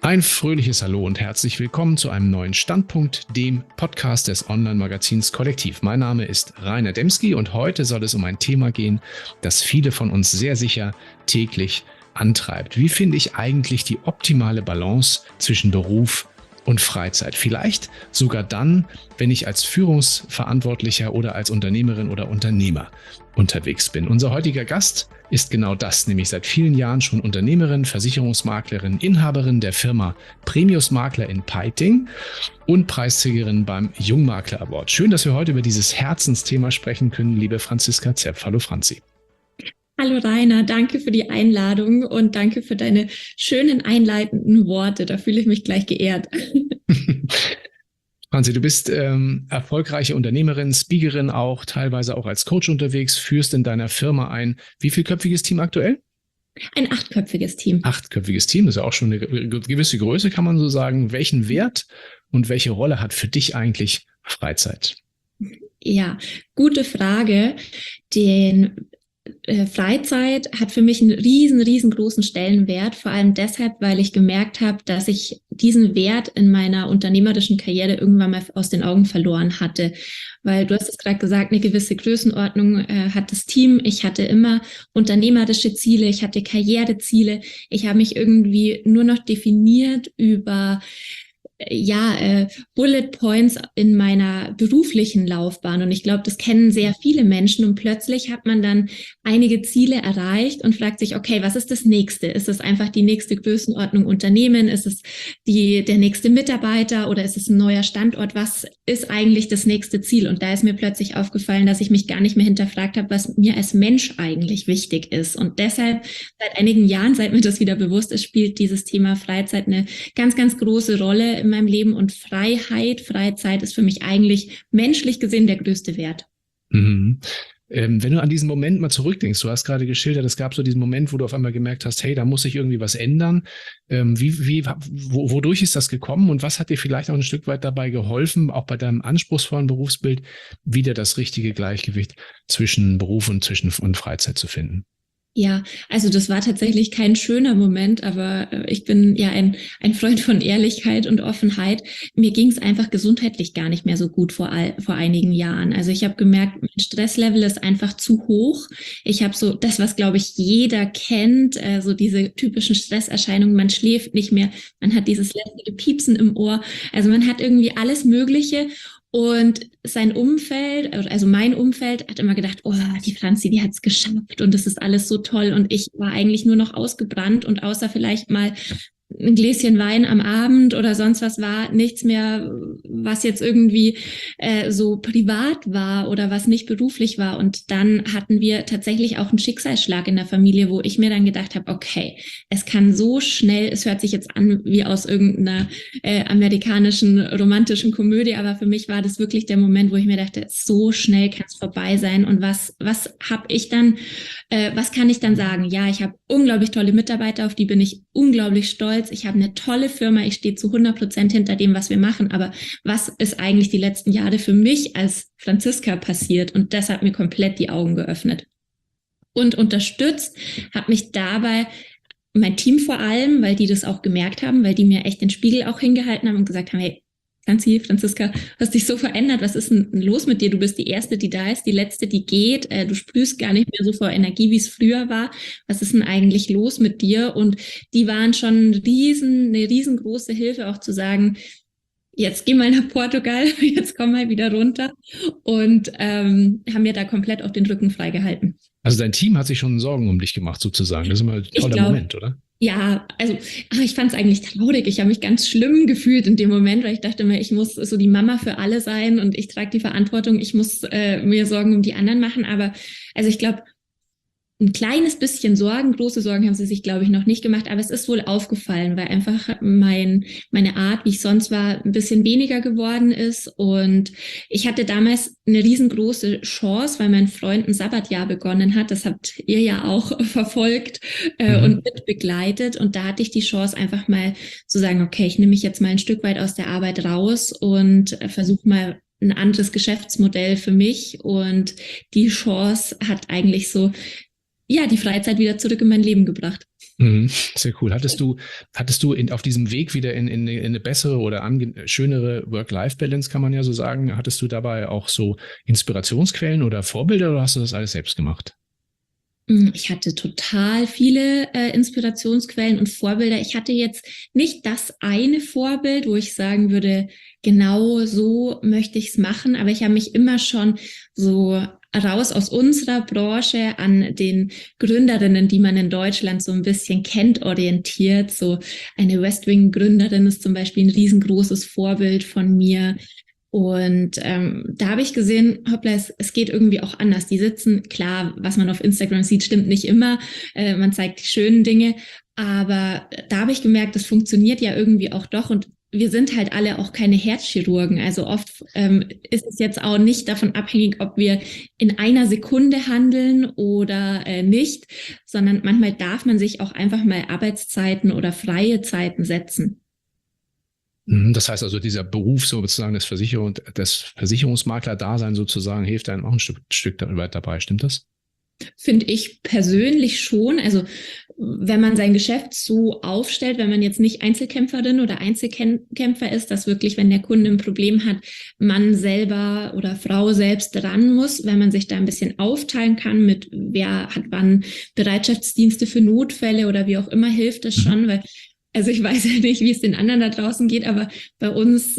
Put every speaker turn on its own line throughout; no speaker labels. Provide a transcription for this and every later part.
Ein fröhliches Hallo und herzlich willkommen zu einem neuen Standpunkt, dem Podcast des Online-Magazins Kollektiv. Mein Name ist Rainer Demski und heute soll es um ein Thema gehen, das viele von uns sehr sicher täglich antreibt. Wie finde ich eigentlich die optimale Balance zwischen Beruf und Freizeit? Vielleicht sogar dann, wenn ich als Führungsverantwortlicher oder als Unternehmerin oder Unternehmer unterwegs bin. Unser heutiger Gast ist genau das, nämlich seit vielen Jahren schon Unternehmerin, Versicherungsmaklerin, Inhaberin der Firma Premius Makler in Peiting und Preisträgerin beim Jungmakler Award. Schön, dass wir heute über dieses Herzensthema sprechen können, liebe Franziska Zepf. Hallo Franzi.
Hallo Rainer, danke für die Einladung und danke für deine schönen einleitenden Worte. Da fühle ich mich gleich geehrt.
Franzi, du bist erfolgreiche Unternehmerin, Speakerin auch, teilweise auch als Coach unterwegs, führst in deiner Firma ein wie vielköpfiges Team aktuell?
Ein 8-köpfiges Team.
8-köpfiges Team, das ist ja auch schon eine gewisse Größe, kann man so sagen. Welchen Wert und welche Rolle hat für dich eigentlich Freizeit?
Ja, gute Frage. Freizeit hat für mich einen riesengroßen Stellenwert, vor allem deshalb, weil ich gemerkt habe, dass ich diesen Wert in meiner unternehmerischen Karriere irgendwann mal aus den Augen verloren hatte. Weil du hast es gerade gesagt, eine gewisse Größenordnung hat das Team. Ich hatte immer unternehmerische Ziele, ich hatte Karriereziele. Ich habe mich irgendwie nur noch definiert über Bullet Points in meiner beruflichen Laufbahn. Und ich glaube, das kennen sehr viele Menschen. Und plötzlich hat man dann einige Ziele erreicht und fragt sich, okay, was ist das nächste? Ist es einfach die nächste Größenordnung Unternehmen? Ist es der nächste Mitarbeiter oder ist es ein neuer Standort? Was ist eigentlich das nächste Ziel? Und da ist mir plötzlich aufgefallen, dass ich mich gar nicht mehr hinterfragt habe, was mir als Mensch eigentlich wichtig ist. Und deshalb seit einigen Jahren, seit mir das wieder bewusst ist, spielt dieses Thema Freizeit eine ganz große Rolle in meinem Leben, und Freizeit ist für mich eigentlich menschlich gesehen der größte Wert.
Mhm. Wenn du an diesen Moment mal zurückdenkst, du hast gerade geschildert, es gab so diesen Moment, wo du auf einmal gemerkt hast, hey, da muss sich irgendwie was ändern. Wodurch ist das gekommen und was hat dir vielleicht auch ein Stück weit dabei geholfen, auch bei deinem anspruchsvollen Berufsbild, wieder das richtige Gleichgewicht zwischen Beruf und Freizeit zu finden?
Ja, also das war tatsächlich kein schöner Moment, aber ich bin ja ein Freund von Ehrlichkeit und Offenheit. Mir ging es einfach gesundheitlich gar nicht mehr so gut vor einigen Jahren. Also ich habe gemerkt, mein Stresslevel ist einfach zu hoch. Ich habe so das, was, glaube ich, jeder kennt, so diese typischen Stresserscheinungen. Man schläft nicht mehr, man hat dieses lästige Piepsen im Ohr. Also man hat irgendwie alles Mögliche. Und sein Umfeld, also mein Umfeld, hat immer gedacht, oh, die Franzi, die hat's geschafft und das ist alles so toll. Und ich war eigentlich nur noch ausgebrannt und außer vielleicht mal ein Gläschen Wein am Abend oder sonst was war nichts mehr, was jetzt irgendwie so privat war oder was nicht beruflich war. Und dann hatten wir tatsächlich auch einen Schicksalsschlag in der Familie, wo ich mir dann gedacht habe, okay, es kann so schnell, es hört sich jetzt an wie aus irgendeiner amerikanischen romantischen Komödie, aber für mich war das wirklich der Moment, wo ich mir dachte, so schnell kann es vorbei sein. Und was habe ich dann, was kann ich dann sagen? Ja, ich habe unglaublich tolle Mitarbeiter, auf die bin ich unglaublich stolz. Ich habe eine tolle Firma, ich stehe zu 100% hinter dem, was wir machen. Aber was ist eigentlich die letzten Jahre für mich als Franziska passiert? Und das hat mir komplett die Augen geöffnet. Und unterstützt hat mich dabei mein Team vor allem, weil die das auch gemerkt haben, weil die mir echt den Spiegel auch hingehalten haben und gesagt haben, hey, Franziska, hast dich so verändert, was ist denn los mit dir? Du bist die Erste, die da ist, die Letzte, die geht, du sprühst gar nicht mehr so vor Energie, wie es früher war. Was ist denn eigentlich los mit dir? Und die waren schon eine riesengroße Hilfe, auch zu sagen, jetzt geh mal nach Portugal, jetzt komm mal wieder runter, und haben mir da komplett auch den Rücken freigehalten.
Also dein Team hat sich schon Sorgen um dich gemacht sozusagen. Das ist immer ein toller Moment, oder?
Ja, also ich fand es eigentlich traurig. Ich habe mich ganz schlimm gefühlt in dem Moment, weil ich dachte mir, ich muss so die Mama für alle sein und ich trage die Verantwortung. Ich muss mir Sorgen um die anderen machen. Aber also ich glaube, ein kleines bisschen Sorgen, große Sorgen haben sie sich, glaube ich, noch nicht gemacht, aber es ist wohl aufgefallen, weil einfach meine Art, wie ich sonst war, ein bisschen weniger geworden ist. Und ich hatte damals eine riesengroße Chance, weil mein Freund ein Sabbatjahr begonnen hat. Das habt ihr ja auch verfolgt und mit begleitet. Und da hatte ich die Chance, einfach mal zu sagen, okay, ich nehme mich jetzt mal ein Stück weit aus der Arbeit raus und versuche mal ein anderes Geschäftsmodell für mich. Und die Chance hat eigentlich so ja, die Freizeit wieder zurück in mein Leben gebracht.
Sehr cool. Hattest du auf diesem Weg wieder in eine bessere oder schönere Work-Life-Balance, kann man ja so sagen, hattest du dabei auch so Inspirationsquellen oder Vorbilder oder hast du das alles selbst gemacht?
Ich hatte total viele Inspirationsquellen und Vorbilder. Ich hatte jetzt nicht das eine Vorbild, wo ich sagen würde, genau so möchte ich es machen, aber ich habe mich immer schon so raus aus unserer Branche an den Gründerinnen, die man in Deutschland so ein bisschen kennt, orientiert. So eine Westwing-Gründerin ist zum Beispiel ein riesengroßes Vorbild von mir. Und da habe ich gesehen, hoppla, es geht irgendwie auch anders. Die sitzen, klar, was man auf Instagram sieht, stimmt nicht immer. Man zeigt die schönen Dinge. Aber da habe ich gemerkt, das funktioniert ja irgendwie auch doch. Und wir sind halt alle auch keine Herzchirurgen. Also oft ist es jetzt auch nicht davon abhängig, ob wir in einer Sekunde handeln oder nicht, sondern manchmal darf man sich auch einfach mal Arbeitszeiten oder freie Zeiten setzen.
Das heißt also, dieser Beruf sozusagen des Versicherungsmakler-Dasein sozusagen hilft einem auch ein Stück dabei. Stimmt das?
Finde ich persönlich schon. Also wenn man sein Geschäft so aufstellt, wenn man jetzt nicht Einzelkämpferin oder Einzelkämpfer ist, dass wirklich, wenn der Kunde ein Problem hat, Mann selber oder Frau selbst dran muss, wenn man sich da ein bisschen aufteilen kann mit wer hat wann Bereitschaftsdienste für Notfälle oder wie auch immer, hilft das schon, weil also ich weiß ja nicht, wie es den anderen da draußen geht, aber bei uns,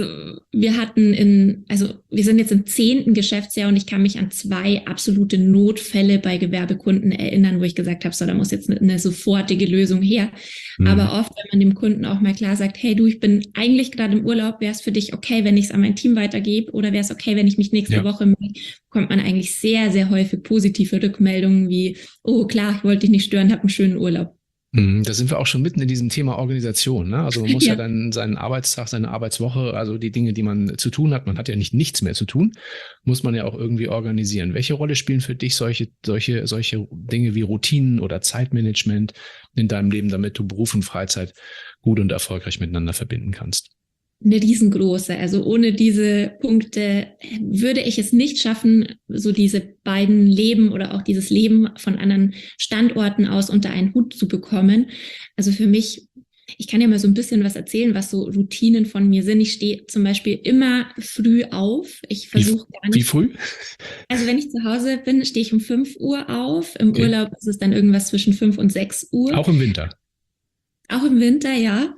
wir sind jetzt im 10. Geschäftsjahr und ich kann mich an 2 absolute Notfälle bei Gewerbekunden erinnern, wo ich gesagt habe, so, da muss jetzt eine sofortige Lösung her. Aber oft, wenn man dem Kunden auch mal klar sagt, hey du, ich bin eigentlich gerade im Urlaub, wäre es für dich okay, wenn ich es an mein Team weitergebe oder wäre es okay, wenn ich mich nächste Woche melde, bekommt man eigentlich sehr, sehr häufig positive Rückmeldungen wie, oh klar, ich wollte dich nicht stören, hab einen schönen Urlaub.
Da sind wir auch schon mitten in diesem Thema Organisation. Ne? Also man muss ja dann seinen Arbeitstag, seine Arbeitswoche, also die Dinge, die man zu tun hat, man hat ja nicht nichts mehr zu tun, muss man ja auch irgendwie organisieren. Welche Rolle spielen für dich solche Dinge wie Routinen oder Zeitmanagement in deinem Leben, damit du Beruf und Freizeit gut und erfolgreich miteinander verbinden kannst?
Eine riesengroße. Also ohne diese Punkte würde ich es nicht schaffen, so diese beiden Leben oder auch dieses Leben von anderen Standorten aus unter einen Hut zu bekommen. Also für mich, ich kann ja mal so ein bisschen was erzählen, was so Routinen von mir sind. Ich stehe zum Beispiel immer früh auf. Ich versuche gar nicht.
Wie früh?
Also wenn ich zu Hause bin, stehe ich um 5 Uhr auf. Im Urlaub ist es dann irgendwas zwischen 5 und 6 Uhr.
Auch im Winter?
Auch im Winter, ja.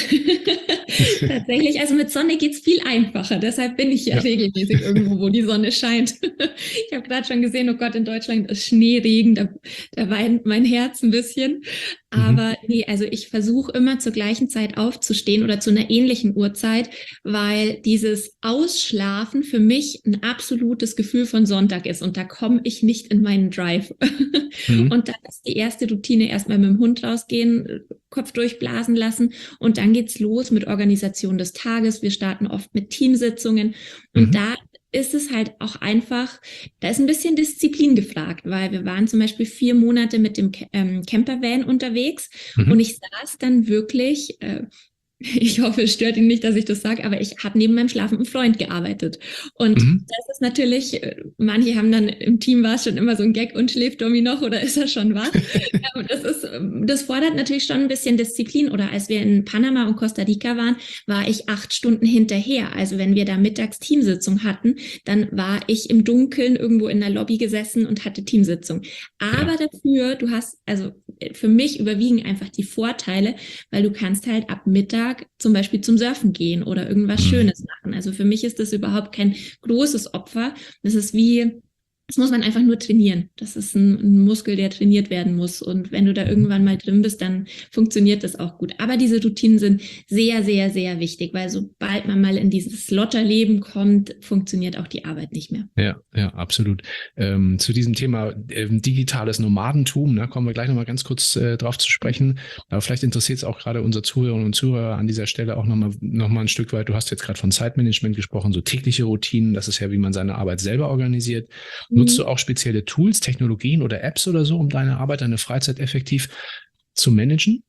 Tatsächlich, also mit Sonne geht's viel einfacher. Deshalb bin ich ja regelmäßig irgendwo, wo die Sonne scheint. Ich habe gerade schon gesehen, oh Gott, in Deutschland ist Schneeregen, da weint mein Herz ein bisschen. Aber nee, also ich versuche immer zur gleichen Zeit aufzustehen oder zu einer ähnlichen Uhrzeit, weil dieses Ausschlafen für mich ein absolutes Gefühl von Sonntag ist und da komme ich nicht in meinen Drive. Und dann ist die erste Routine erstmal mit dem Hund rausgehen, Kopf durchblasen lassen und dann geht's los mit Organisation des Tages. Wir starten oft mit Teamsitzungen und da ist es halt auch einfach, da ist ein bisschen Disziplin gefragt, weil wir waren zum Beispiel 4 Monate mit dem Campervan unterwegs und ich saß dann wirklich, ich hoffe, es stört ihn nicht, dass ich das sage, aber ich habe neben meinem schlafenden Freund gearbeitet. Und das ist natürlich, manche haben dann im Team war es schon immer so ein Gag und schläft Domi noch oder ist er schon wach? Das fordert natürlich schon ein bisschen Disziplin. Oder als wir in Panama und Costa Rica waren, war ich 8 Stunden hinterher. Also wenn wir da mittags Teamsitzung hatten, dann war ich im Dunkeln irgendwo in der Lobby gesessen und hatte Teamsitzung. Aber dafür, also für mich überwiegen einfach die Vorteile, weil du kannst halt ab Mittag zum Beispiel zum Surfen gehen oder irgendwas Schönes machen. Also für mich ist das überhaupt kein großes Opfer. Das muss man einfach nur trainieren. Das ist ein Muskel, der trainiert werden muss. Und wenn du da irgendwann mal drin bist, dann funktioniert das auch gut. Aber diese Routinen sind sehr, sehr, sehr wichtig, weil sobald man mal in dieses Lotterleben kommt, funktioniert auch die Arbeit nicht mehr.
Ja, absolut. Zu diesem Thema digitales Nomadentum, da kommen wir gleich nochmal ganz kurz drauf zu sprechen. Aber vielleicht interessiert es auch gerade unsere Zuhörerinnen und Zuhörer an dieser Stelle auch nochmal ein Stück weit. Du hast jetzt gerade von Zeitmanagement gesprochen, so tägliche Routinen. Das ist ja, wie man seine Arbeit selber organisiert. Nutzt du auch spezielle Tools, Technologien oder Apps oder so, um deine Arbeit, deine Freizeit effektiv zu managen?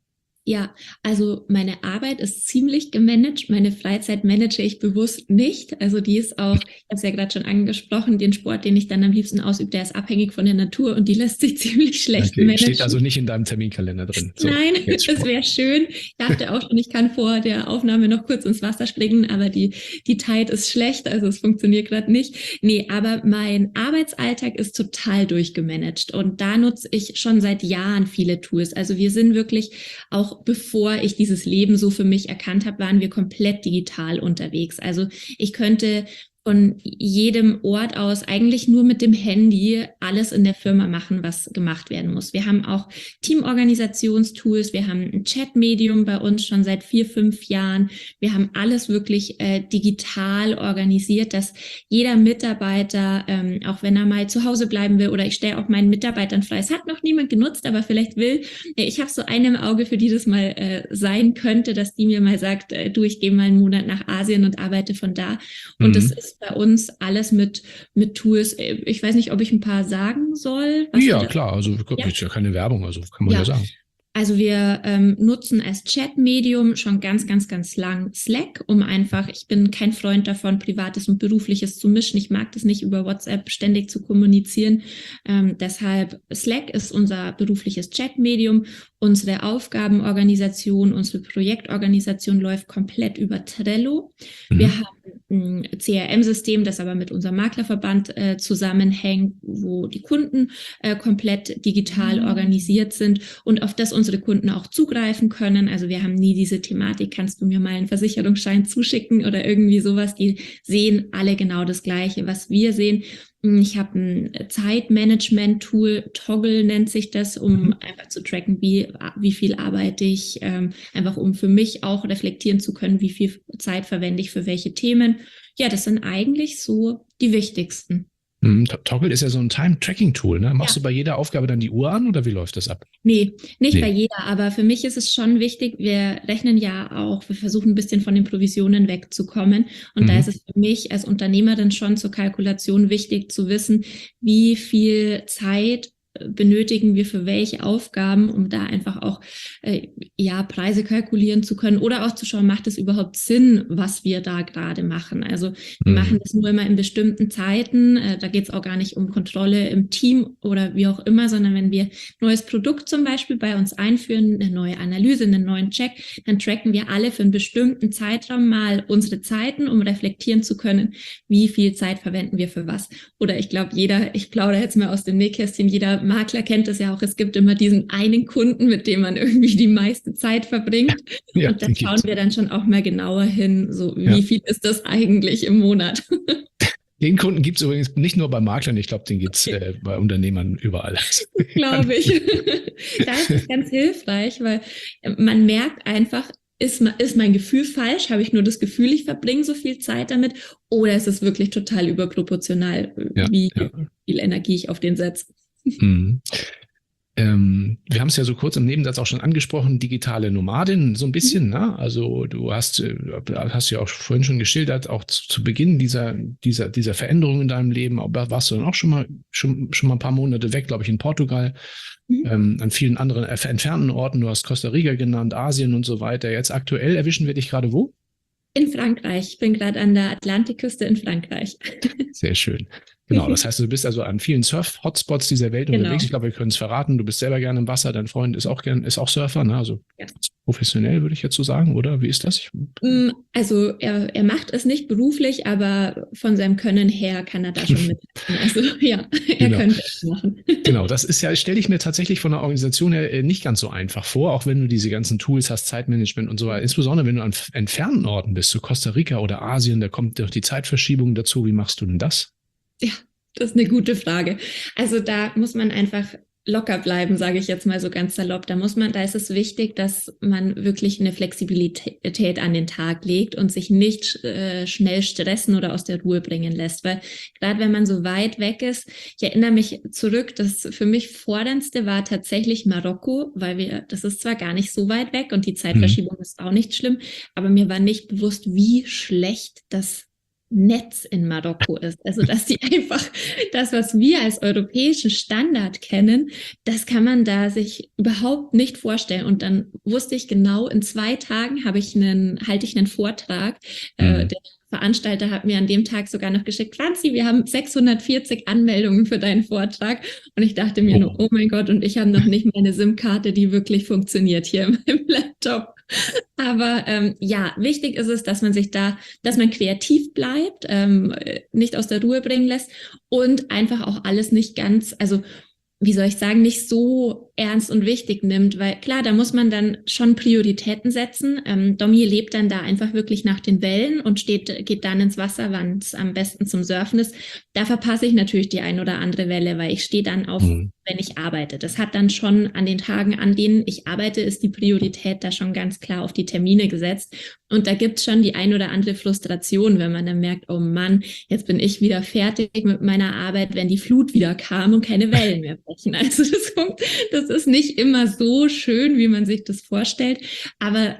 Ja, also meine Arbeit ist ziemlich gemanagt. Meine Freizeit manage ich bewusst nicht. Also die ist auch, ich habe es ja gerade schon angesprochen, den Sport, den ich dann am liebsten ausübe, der ist abhängig von der Natur und die lässt sich ziemlich schlecht
Okay, steht
managen.
also nicht in deinem Terminkalender drin. So,
Nein,
jetzt
das
Sport.
wäre schön. Ich dachte auch schon, ich kann vor der Aufnahme noch kurz ins Wasser springen, aber die Tide ist schlecht, also es funktioniert gerade nicht. Nee, aber mein Arbeitsalltag ist total durchgemanagt und da nutze ich schon seit Jahren viele Tools. Also wir sind wirklich, auch bevor ich dieses Leben so für mich erkannt habe, waren wir komplett digital unterwegs. Also ich könnte von jedem Ort aus eigentlich nur mit dem Handy alles in der Firma machen, was gemacht werden muss. Wir haben auch Teamorganisationstools, wir haben ein Chat-Medium bei uns schon seit 4, 5 Jahren. Wir haben alles wirklich digital organisiert, dass jeder Mitarbeiter, auch wenn er mal zu Hause bleiben will oder ich stelle auch meinen Mitarbeitern frei, es hat noch niemand genutzt, aber vielleicht will, ich habe so eine im Auge, für die das mal sein könnte, dass die mir mal sagt, du, ich gehe mal einen Monat nach Asien und arbeite von da. Und das ist bei uns alles mit Tools. Ich weiß nicht, ob ich ein paar sagen soll. Was wir
Ja,
da,
klar, also
ja,
ist ja keine Werbung, also kann man ja
ja.
sagen.
Also wir nutzen als Chat-Medium schon ganz, ganz, ganz lang Slack, um einfach, ich bin kein Freund davon, Privates und Berufliches zu mischen. Ich mag das nicht, über WhatsApp ständig zu kommunizieren. Deshalb Slack ist unser berufliches Chat-Medium. Unsere Aufgabenorganisation, unsere Projektorganisation läuft komplett über Trello. Wir haben ein CRM-System, das aber mit unserem Maklerverband zusammenhängt, wo die Kunden komplett digital organisiert sind und auf das unsere Kunden auch zugreifen können. Also wir haben nie diese Thematik, kannst du mir mal einen Versicherungsschein zuschicken oder irgendwie sowas. Die sehen alle genau das Gleiche, was wir sehen. Ich habe ein Zeitmanagement-Tool, Toggle nennt sich das, um einfach zu tracken, wie viel arbeite ich, einfach um für mich auch reflektieren zu können, wie viel Zeit verwende ich für welche Themen. Ja, das sind eigentlich so die wichtigsten.
Toggle ist ja so ein Time-Tracking-Tool, ne? Machst
Ja.
du bei jeder Aufgabe dann die Uhr an oder wie läuft das ab?
Nee, nicht bei
Nee.
jeder, aber für mich ist es schon wichtig, wir rechnen ja auch, wir versuchen ein bisschen von den Provisionen wegzukommen. Und da ist es für mich als Unternehmerin schon zur Kalkulation wichtig zu wissen, wie viel Zeit benötigen wir für welche Aufgaben, um da einfach auch Preise kalkulieren zu können oder auch zu schauen, macht es überhaupt Sinn, was wir da gerade machen. Also wir machen das nur immer in bestimmten Zeiten. Da geht es auch gar nicht um Kontrolle im Team oder wie auch immer, sondern wenn wir ein neues Produkt zum Beispiel bei uns einführen, eine neue Analyse, einen neuen Check, dann tracken wir alle für einen bestimmten Zeitraum mal unsere Zeiten, um reflektieren zu können, wie viel Zeit verwenden wir für was. Oder ich glaube, ich plaudere jetzt mal aus dem Nähkästchen, jeder Makler kennt es ja auch, es gibt immer diesen einen Kunden, mit dem man irgendwie die meiste Zeit verbringt.
Ja,
Und da schauen wir dann schon auch mal genauer hin, so wie viel ist das eigentlich im Monat.
Den Kunden gibt es übrigens nicht nur bei Maklern, ich glaube, den gibt es bei Unternehmern überall.
Glaube ich. Da ist es ganz hilfreich, weil man merkt einfach, ist mein Gefühl falsch? Habe ich nur das Gefühl, ich verbringe so viel Zeit damit? Oder ist es wirklich total überproportional, wie viel Energie ich auf den setze?
Wir haben es ja so kurz im Nebensatz auch schon angesprochen, digitale Nomadin, so ein bisschen, ne? Also du hast ja auch vorhin schon geschildert, auch zu Beginn dieser Veränderung in deinem Leben, aber warst du dann auch schon mal ein paar Monate weg, glaube ich, in Portugal, an vielen anderen entfernten Orten, du hast Costa Rica genannt, Asien und so weiter. Jetzt aktuell erwischen wir dich gerade wo?
In Frankreich. Ich bin gerade an der Atlantikküste in Frankreich.
Sehr schön. Genau, das heißt, du bist also an vielen Surf-Hotspots dieser Welt unterwegs. Ich glaube, wir können es verraten. Du bist selber gerne im Wasser. Dein Freund ist auch Surfer, ne? Also professionell, würde ich jetzt so sagen, oder? Wie ist das?
Also er macht es nicht beruflich, aber von seinem Können her kann er da schon mithelfen. Also ja, er könnte es machen.
Genau, das ist ja, stelle ich mir tatsächlich von der Organisation her nicht ganz so einfach vor, auch wenn du diese ganzen Tools hast, Zeitmanagement und so weiter. Insbesondere wenn du an entfernten Orten bist, so Costa Rica oder Asien, da kommt doch die Zeitverschiebung dazu. Wie machst du denn das?
Ja, das ist eine gute Frage. Also da muss man einfach locker bleiben, sage ich jetzt mal so ganz salopp. Da ist es wichtig, dass man wirklich eine Flexibilität an den Tag legt und sich nicht schnell stressen oder aus der Ruhe bringen lässt. Weil gerade wenn man so weit weg ist, ich erinnere mich zurück, das für mich Forderndste war tatsächlich Marokko, weil das ist zwar gar nicht so weit weg und die Zeitverschiebung ist auch nicht schlimm, aber mir war nicht bewusst, wie schlecht das Netz in Marokko ist. Also, dass die einfach das, was wir als europäischen Standard kennen, das kann man da sich überhaupt nicht vorstellen. Und dann wusste ich genau, in 2 Tagen halte ich einen Vortrag. Der Veranstalter hat mir an dem Tag sogar noch geschickt, Franzi, wir haben 640 Anmeldungen für deinen Vortrag. Und ich dachte mir nur, oh mein Gott, und ich habe noch nicht meine SIM-Karte, die wirklich funktioniert hier in meinem Laptop. Aber ja, wichtig ist es, dass dass man kreativ bleibt, nicht aus der Ruhe bringen lässt und einfach auch alles nicht ganz, also wie soll ich sagen, nicht so ernst und wichtig nimmt, weil klar, da muss man dann schon Prioritäten setzen. Domi lebt dann da einfach wirklich nach den Wellen und geht dann ins Wasser, wann es am besten zum Surfen ist. Da verpasse ich natürlich die ein oder andere Welle, weil ich stehe dann auf, wenn ich arbeite. Das hat dann schon an den Tagen, an denen ich arbeite, ist die Priorität da schon ganz klar auf die Termine gesetzt. Und da gibt's schon die ein oder andere Frustration, wenn man dann merkt, oh Mann, jetzt bin ich wieder fertig mit meiner Arbeit, wenn die Flut wieder kam und keine Wellen mehr brechen. Also das ist nicht immer so schön, wie man sich das vorstellt. Aber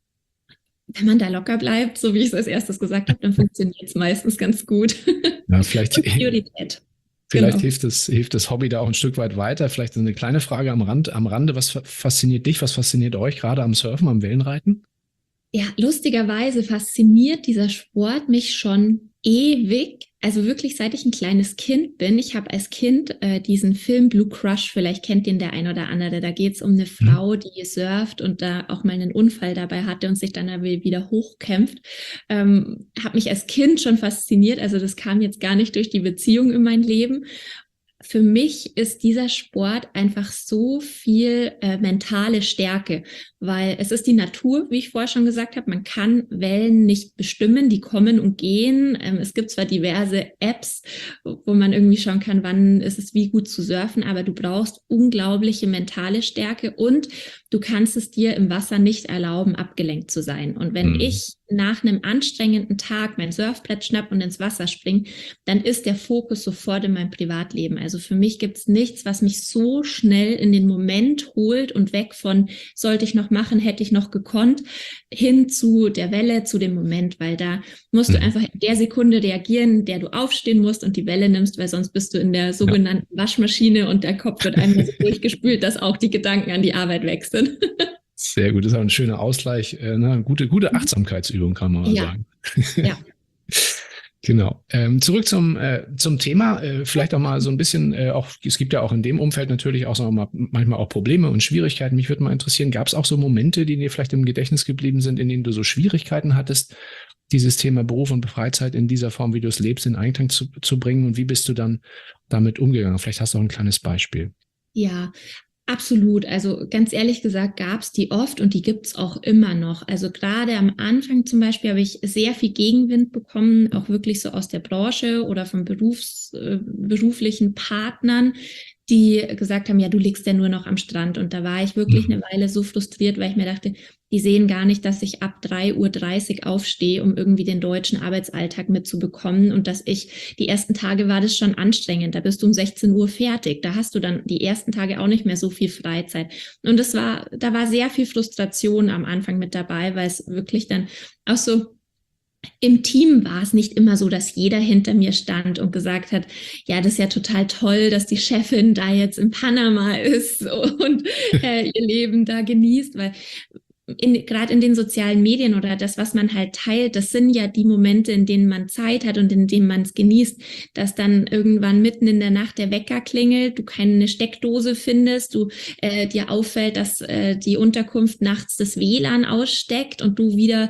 wenn man da locker bleibt, so wie ich es als erstes gesagt habe, dann funktioniert es meistens ganz gut.
Ja, vielleicht
Priorität.
Vielleicht hilft das Hobby da auch ein Stück weit weiter. Vielleicht eine kleine Frage am Rande. Was fasziniert dich? Was fasziniert euch gerade am Surfen, am Wellenreiten?
Ja, lustigerweise fasziniert dieser Sport mich schon ewig. Also wirklich, seit ich ein kleines Kind bin. Ich habe als Kind diesen Film Blue Crush, vielleicht kennt den der ein oder andere. Da geht es um eine Frau, die surft und da auch mal einen Unfall dabei hatte und sich dann wieder hochkämpft. Hat mich als Kind schon fasziniert. Also das kam jetzt gar nicht durch die Beziehung in mein Leben. Für mich ist dieser Sport einfach so viel mentale Stärke, weil es ist die Natur, wie ich vorher schon gesagt habe. Man kann Wellen nicht bestimmen, die kommen und gehen. Es gibt zwar diverse Apps, wo man irgendwie schauen kann, wann ist es wie gut zu surfen, aber du brauchst unglaubliche mentale Stärke und du kannst es dir im Wasser nicht erlauben, abgelenkt zu sein. Und wenn ich nach einem anstrengenden Tag mein Surfbrett schnapp und ins Wasser springe, dann ist der Fokus sofort in meinem Privatleben. Also für mich gibt es nichts, was mich so schnell in den Moment holt und weg von, sollte ich noch machen, hätte ich noch gekonnt, hin zu der Welle, zu dem Moment, weil da musst du einfach in der Sekunde reagieren, in der du aufstehen musst und die Welle nimmst, weil sonst bist du in der sogenannten Waschmaschine und der Kopf wird einmal so durchgespült, dass auch die Gedanken an die Arbeit weg sind.
Sehr gut, das ist auch ein schöner Ausgleich, eine gute Achtsamkeitsübung, kann man mal sagen.
Ja.
Genau. Zurück zum Thema. Vielleicht auch mal so ein bisschen, es gibt ja auch in dem Umfeld natürlich auch sagen wir mal, manchmal auch Probleme und Schwierigkeiten. Mich würde mal interessieren, gab es auch so Momente, die dir vielleicht im Gedächtnis geblieben sind, in denen du so Schwierigkeiten hattest, dieses Thema Beruf und Freizeit in dieser Form, wie du es lebst, in Einklang zu bringen? Und wie bist du dann damit umgegangen? Vielleicht hast du auch ein kleines Beispiel.
Ja, absolut. Also ganz ehrlich gesagt gab es die oft und die gibt es auch immer noch. Also gerade am Anfang zum Beispiel habe ich sehr viel Gegenwind bekommen, auch wirklich so aus der Branche oder von beruflichen Partnern, die gesagt haben, ja, du liegst ja nur noch am Strand. Und da war ich wirklich eine Weile so frustriert, weil ich mir dachte, die sehen gar nicht, dass ich ab 3:30 Uhr aufstehe, um irgendwie den deutschen Arbeitsalltag mitzubekommen. Und dass die ersten Tage war das schon anstrengend. Da bist du um 16 Uhr fertig. Da hast du dann die ersten Tage auch nicht mehr so viel Freizeit. Und da war sehr viel Frustration am Anfang mit dabei, weil es wirklich dann auch so im Team war es nicht immer so, dass jeder hinter mir stand und gesagt hat, ja, das ist ja total toll, dass die Chefin da jetzt in Panama ist und ihr Leben da genießt, weil gerade in den sozialen Medien oder das, was man halt teilt, das sind ja die Momente, in denen man Zeit hat und in denen man es genießt, dass dann irgendwann mitten in der Nacht der Wecker klingelt, du keine Steckdose findest, dir auffällt, dass die Unterkunft nachts das WLAN aussteckt und du wieder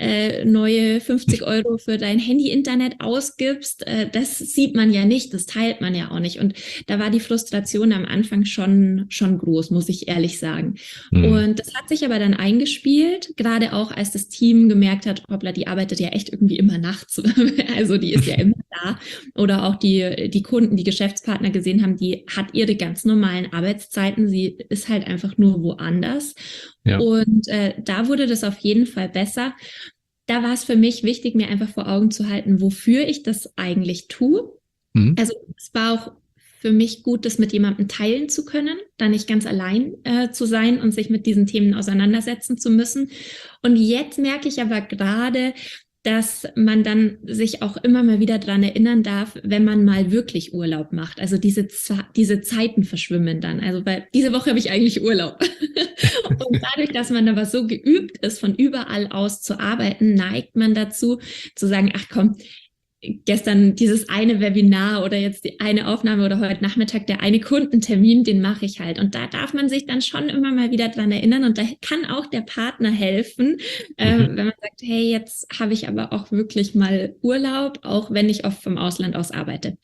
neue 50 € für dein Handy-Internet ausgibst. Das sieht man ja nicht, das teilt man ja auch nicht. Und da war die Frustration am Anfang schon groß, muss ich ehrlich sagen. Und das hat sich aber dann eingespielt, gerade auch als das Team gemerkt hat, hoppla, die arbeitet ja echt irgendwie immer nachts, also die ist ja immer da, oder auch die Kunden, die Geschäftspartner gesehen haben, die hat ihre ganz normalen Arbeitszeiten, sie ist halt einfach nur woanders. Ja. Und da wurde das auf jeden Fall besser. Da war es für mich wichtig, mir einfach vor Augen zu halten, wofür ich das eigentlich tue. Also es war auch für mich gut, das mit jemandem teilen zu können, da nicht ganz allein zu sein und sich mit diesen Themen auseinandersetzen zu müssen. Und jetzt merke ich aber gerade, dass man dann sich auch immer mal wieder dran erinnern darf, wenn man mal wirklich Urlaub macht. Also diese Zeiten verschwimmen dann. Also weil diese Woche habe ich eigentlich Urlaub. Und dadurch, dass man aber so geübt ist, von überall aus zu arbeiten, neigt man dazu zu sagen, ach komm, gestern dieses eine Webinar oder jetzt die eine Aufnahme oder heute Nachmittag der eine Kundentermin, den mache ich halt. Und da darf man sich dann schon immer mal wieder dran erinnern und da kann auch der Partner helfen, wenn man sagt, hey, jetzt habe ich aber auch wirklich mal Urlaub, auch wenn ich oft vom Ausland aus arbeite.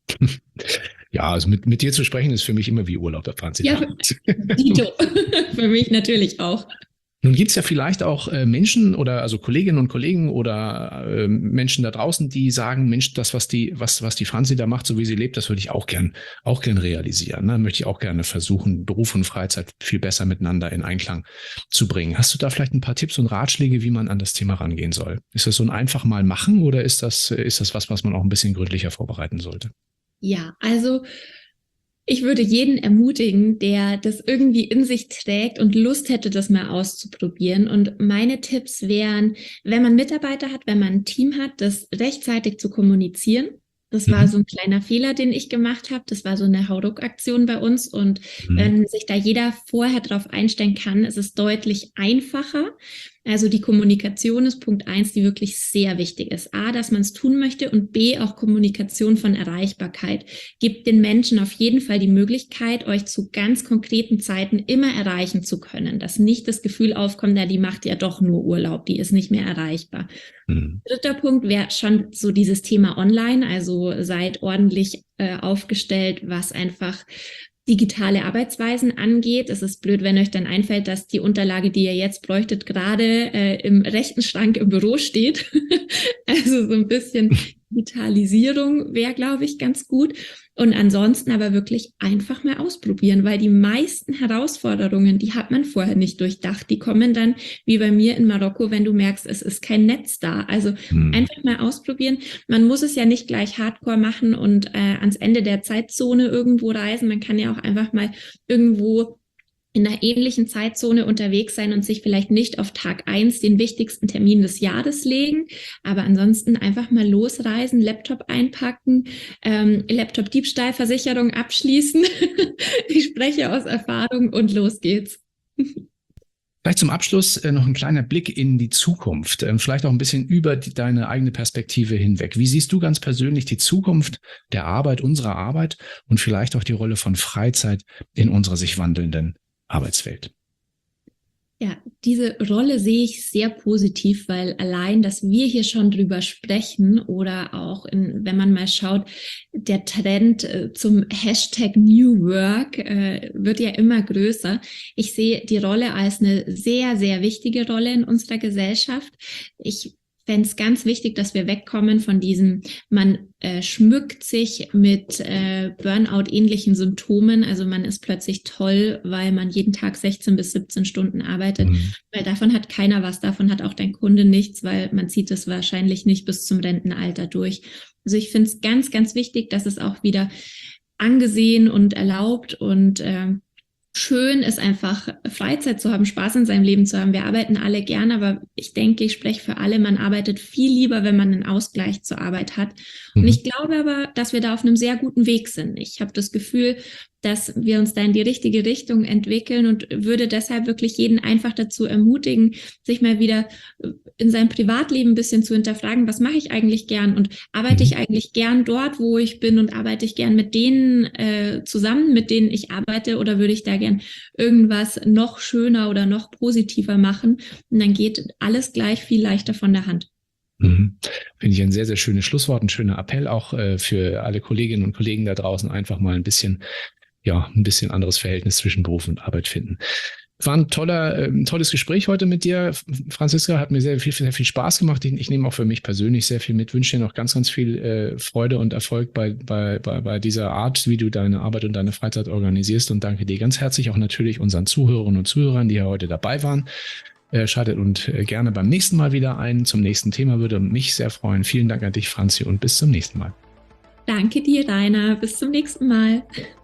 Ja, also mit dir zu sprechen ist für mich immer wie Urlaub, erfahren Sie.
Ja, Dito. Für mich natürlich auch.
Nun gibt es ja vielleicht auch Menschen oder also Kolleginnen und Kollegen oder Menschen da draußen, die sagen, Mensch, das, was die Franzi da macht, so wie sie lebt, das würde ich auch gern realisieren. Ne? Möchte ich auch gerne versuchen, Beruf und Freizeit viel besser miteinander in Einklang zu bringen. Hast du da vielleicht ein paar Tipps und Ratschläge, wie man an das Thema rangehen soll? Ist das so ein einfach mal machen oder ist das was man auch ein bisschen gründlicher vorbereiten sollte?
Ja, also ich würde jeden ermutigen, der das irgendwie in sich trägt und Lust hätte, das mal auszuprobieren. Und meine Tipps wären, wenn man Mitarbeiter hat, wenn man ein Team hat, das rechtzeitig zu kommunizieren. Das war so ein kleiner Fehler, den ich gemacht habe. Das war so eine Hauruck-Aktion bei uns. Und wenn sich da jeder vorher drauf einstellen kann, ist es deutlich einfacher. Also die Kommunikation ist Punkt 1, die wirklich sehr wichtig ist. A, dass man es tun möchte und B, auch Kommunikation von Erreichbarkeit. Gebt den Menschen auf jeden Fall die Möglichkeit, euch zu ganz konkreten Zeiten immer erreichen zu können. Dass nicht das Gefühl aufkommt, ja, die macht ja doch nur Urlaub, die ist nicht mehr erreichbar. Dritter Punkt wäre schon so dieses Thema Online. Also seid ordentlich aufgestellt, was einfach digitale Arbeitsweisen angeht. Es ist blöd, wenn euch dann einfällt, dass die Unterlage, die ihr jetzt bräuchtet, gerade im rechten Schrank im Büro steht. Also so ein bisschen Digitalisierung wäre, glaube ich, ganz gut. Und ansonsten aber wirklich einfach mal ausprobieren, weil die meisten Herausforderungen, die hat man vorher nicht durchdacht. Die kommen dann, wie bei mir in Marokko, wenn du merkst, es ist kein Netz da. Also einfach mal ausprobieren. Man muss es ja nicht gleich hardcore machen und ans Ende der Zeitzone irgendwo reisen. Man kann ja auch einfach mal irgendwo in einer ähnlichen Zeitzone unterwegs sein und sich vielleicht nicht auf Tag 1 den wichtigsten Termin des Jahres legen, aber ansonsten einfach mal losreisen, Laptop einpacken, Laptop-Diebstahlversicherung abschließen. Ich spreche aus Erfahrung und los geht's.
Vielleicht zum Abschluss noch ein kleiner Blick in die Zukunft, vielleicht auch ein bisschen über deine eigene Perspektive hinweg. Wie siehst du ganz persönlich die Zukunft der Arbeit, unserer Arbeit und vielleicht auch die Rolle von Freizeit in unserer sich wandelnden Arbeitswelt?
Ja, diese Rolle sehe ich sehr positiv, weil allein, dass wir hier schon drüber sprechen oder auch wenn man mal schaut, der Trend zum Hashtag New Work wird ja immer größer. Ich sehe die Rolle als eine sehr, sehr wichtige Rolle in unserer Gesellschaft. Ich fände es ganz wichtig, dass wir wegkommen von diesem, man schmückt sich mit Burnout-ähnlichen Symptomen. Also man ist plötzlich toll, weil man jeden Tag 16 bis 17 Stunden arbeitet. Weil davon hat keiner was, davon hat auch dein Kunde nichts, weil man zieht es wahrscheinlich nicht bis zum Rentenalter durch. Also ich finde es ganz, ganz wichtig, dass es auch wieder angesehen und erlaubt und schön ist einfach, Freizeit zu haben, Spaß in seinem Leben zu haben. Wir arbeiten alle gern, aber ich denke, ich spreche für alle, man arbeitet viel lieber, wenn man einen Ausgleich zur Arbeit hat. Und ich glaube aber, dass wir da auf einem sehr guten Weg sind. Ich habe das Gefühl, dass wir uns da in die richtige Richtung entwickeln und würde deshalb wirklich jeden einfach dazu ermutigen, sich mal wieder in seinem Privatleben ein bisschen zu hinterfragen, was mache ich eigentlich gern und arbeite ich eigentlich gern dort, wo ich bin und arbeite ich gern mit denen zusammen, mit denen ich arbeite oder würde ich da gern irgendwas noch schöner oder noch positiver machen und dann geht alles gleich viel leichter von der Hand.
Finde ich ein sehr, sehr schönes Schlusswort, ein schöner Appell auch für alle Kolleginnen und Kollegen da draußen, einfach mal ein bisschen anderes Verhältnis zwischen Beruf und Arbeit finden. War ein tolles Gespräch heute mit dir, Franziska, hat mir sehr viel Spaß gemacht. Ich nehme auch für mich persönlich sehr viel mit, wünsche dir noch ganz, ganz viel Freude und Erfolg bei dieser Art, wie du deine Arbeit und deine Freizeit organisierst und danke dir ganz herzlich auch natürlich unseren Zuhörerinnen und Zuhörern, die ja heute dabei waren. Schaltet und gerne beim nächsten Mal wieder ein zum nächsten Thema, würde mich sehr freuen. Vielen Dank an dich, Franzi, und bis zum nächsten Mal.
Danke dir, Rainer. Bis zum nächsten Mal.